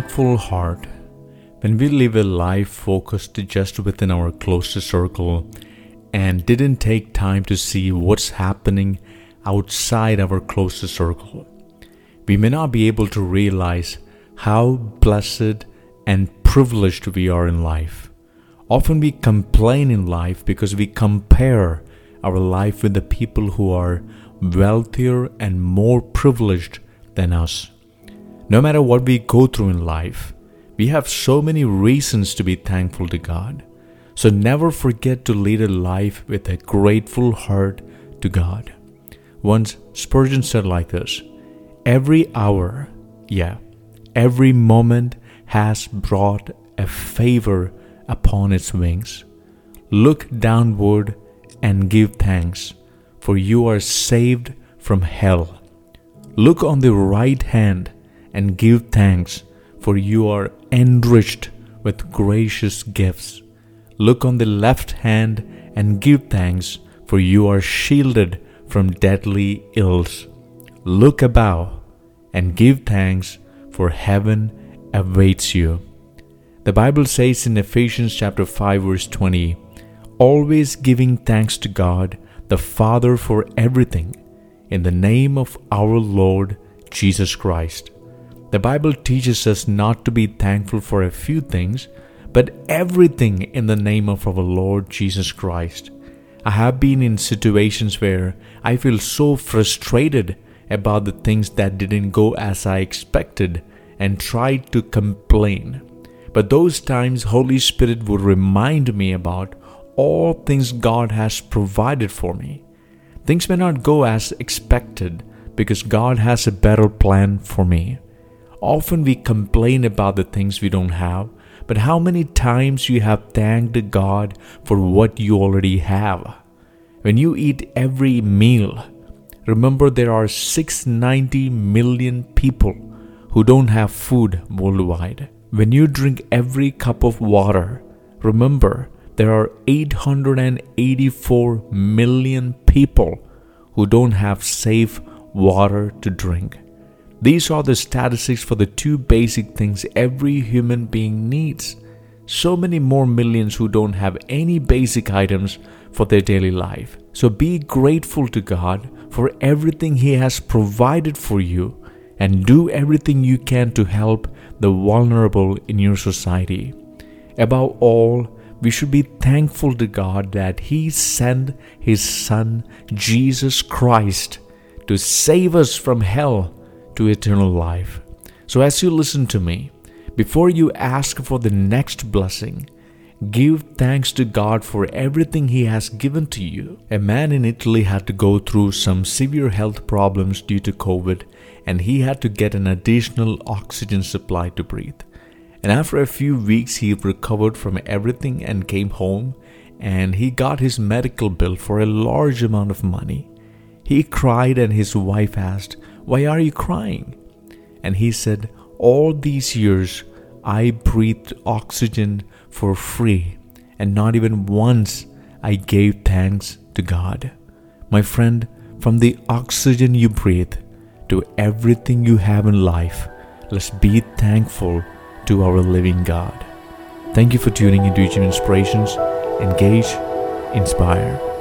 thankful heart, when we live a life focused just within our closest circle and didn't take time to see what's happening outside our closest circle, we may not be able to realize how blessed and privileged we are in life. Often we complain in life because we compare our life with the people who are wealthier and more privileged than us. No matter what we go through in life, we have so many reasons to be thankful to God. So never forget to lead a life with a grateful heart to God. Once Spurgeon said like this, every hour, every moment has brought a favor upon its wings. Look downward and give thanks, for you are saved from hell. Look on the right hand and give thanks, for you are enriched with gracious gifts. Look on the left hand and give thanks, for you are shielded from deadly ills. Look above and give thanks, for heaven awaits you. The Bible says in Ephesians chapter 5 verse 20, always giving thanks to God the Father for everything, in the name of our Lord Jesus Christ. The Bible teaches us not to be thankful for a few things, but everything in the name of our Lord Jesus Christ. I have been in situations where I feel so frustrated about the things that didn't go as I expected and tried to complain. But those times Holy Spirit would remind me about all things God has provided for me. Things may not go as expected because God has a better plan for me. Often we complain about the things we don't have, but how many times you have thanked God for what you already have? When you eat every meal, remember there are 690 million people who don't have food worldwide. When you drink every cup of water, remember there are 884 million people who don't have safe water to drink. These are the statistics for the two basic things every human being needs. So many more millions who don't have any basic items for their daily life. So be grateful to God for everything He has provided for you and do everything you can to help the vulnerable in your society. Above all, we should be thankful to God that He sent His Son, Jesus Christ, to save us from hell to eternal life. So as you listen to me, before you ask for the next blessing, give thanks to God for everything He has given to you. A man in Italy had to go through some severe health problems due to COVID, and he had to get an additional oxygen supply to breathe. And after a few weeks, he recovered from everything and came home, and he got his medical bill for a large amount of money. He cried, and his wife asked, "Why are you crying?" And he said, "All these years I breathed oxygen for free, and not even once I gave thanks to God." My friend, from the oxygen you breathe to everything you have in life, let's be thankful to our living God. Thank you for tuning into UGM Inspirations. Engage, inspire.